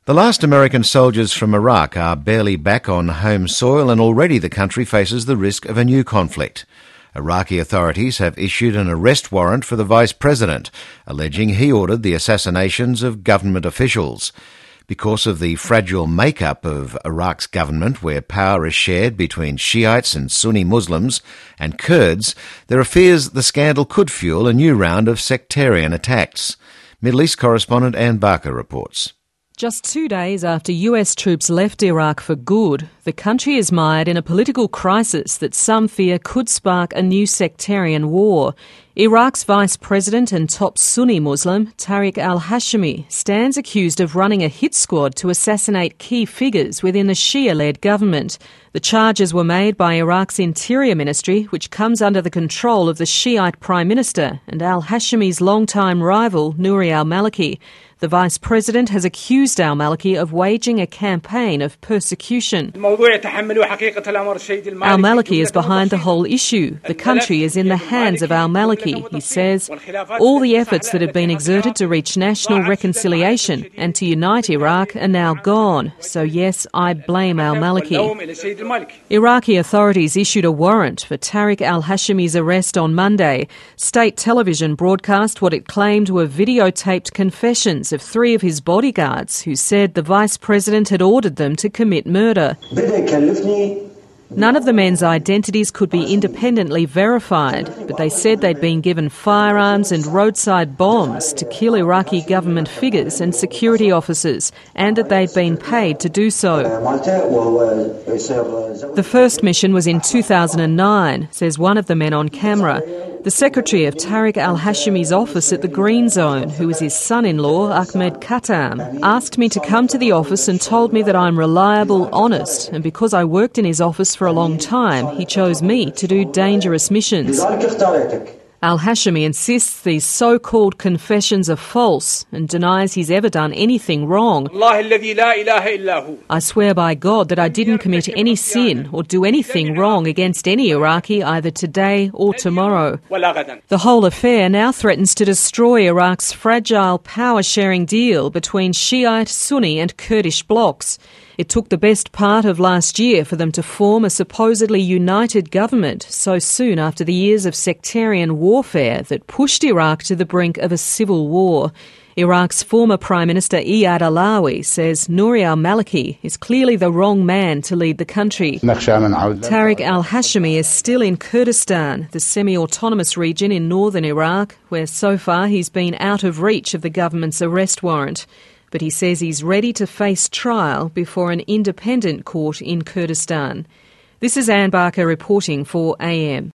The last American soldiers from Iraq are barely back on home soil, and already the country faces the risk of a new conflict. Iraqi authorities have issued an arrest warrant for the Vice President, alleging he ordered the assassinations of government officials. Because of the fragile makeup of Iraq's government, where power is shared between Shiites and Sunni Muslims and Kurds, there are fears the scandal could fuel a new round of sectarian attacks. Middle East correspondent Anne Barker reports. Just 2 days after US troops left Iraq for good, the country is mired in a political crisis that some fear could spark a new sectarian war. Iraq's vice president and top Sunni Muslim, Tariq al-Hashimi, stands accused of running a hit squad to assassinate key figures within the Shia-led government. The charges were made by Iraq's Interior Ministry, which comes under the control of the Shiite Prime Minister and al-Hashimi's longtime rival, Nouri al-Maliki. The Vice President has accused al-Maliki of waging a campaign of persecution. Al-Maliki is behind the whole issue. The country is in the hands of al-Maliki, he says. All the efforts that have been exerted to reach national reconciliation and to unite Iraq are now gone. So yes, I blame al-Maliki. Iraqi authorities issued a warrant for Tariq al-Hashimi's arrest on Monday. State television broadcast what it claimed were videotaped confessions of 3 of his bodyguards who said the Vice President had ordered them to commit murder. None of the men's identities could be independently verified, but they said they'd been given firearms and roadside bombs to kill Iraqi government figures and security officers, and that they'd been paid to do so. The first mission was in 2009, says one of the men on camera. The secretary of Tariq al-Hashimi's office at the Green Zone, who is his son-in-law, Ahmed Khattam, asked me to come to the office and told me that I'm reliable, honest, and because I worked in his office for a long time, he chose me to do dangerous missions. Al-Hashimi insists these so-called confessions are false and denies he's ever done anything wrong. I swear by God that I didn't commit any sin or do anything wrong against any Iraqi either today or tomorrow. The whole affair now threatens to destroy Iraq's fragile power-sharing deal between Shiite, Sunni and Kurdish blocs. It took the best part of last year for them to form a supposedly united government so soon after the years of sectarian warfare that pushed Iraq to the brink of a civil war. Iraq's former Prime Minister Iyad Allawi says Nouri al-Maliki is clearly the wrong man to lead the country. Tariq al-Hashimi is still in Kurdistan, the semi-autonomous region in northern Iraq, where so far he's been out of reach of the government's arrest warrant. But he says he's ready to face trial before an independent court in Kurdistan. This is Anne Barker reporting for AM.